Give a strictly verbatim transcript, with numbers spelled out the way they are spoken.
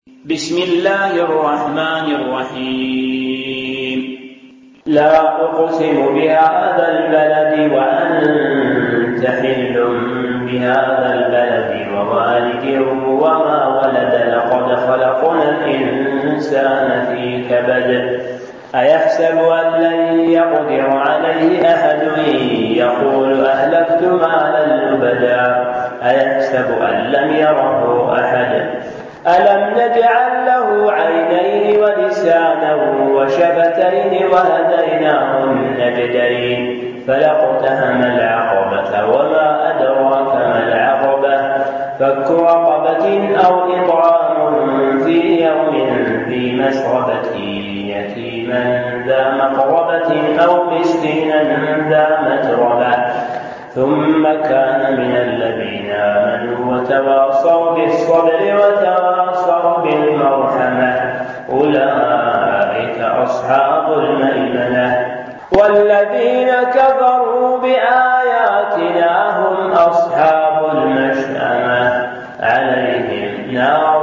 بسم الله الرحمن الرحيم لا أقسم بهذا البلد وأنت حل بهذا البلد ووالد وما ولد لقد خلقنا الإنسان في كبد أيحسب أن لن يقدر عليه أحد يقول أهلكت مالا لبدا أيحسب أن لم يره أحد ألم نجعل له عينين ولسانا وشفتين وهديناه النجدين فلاقتحم العقبة وما أدراك ما العقبة فك رقبة أو إطعام في يوم ذي مسغبة يتيما ذا مقربة أو مسكينا ذا متربة ثم كان من الذين آمنوا وتواصوا بالصبر وتواصوا بالمرحمة أولئك أصحاب الميمنة والذين كفروا بآياتنا هم أصحاب المشأمة عليهم نار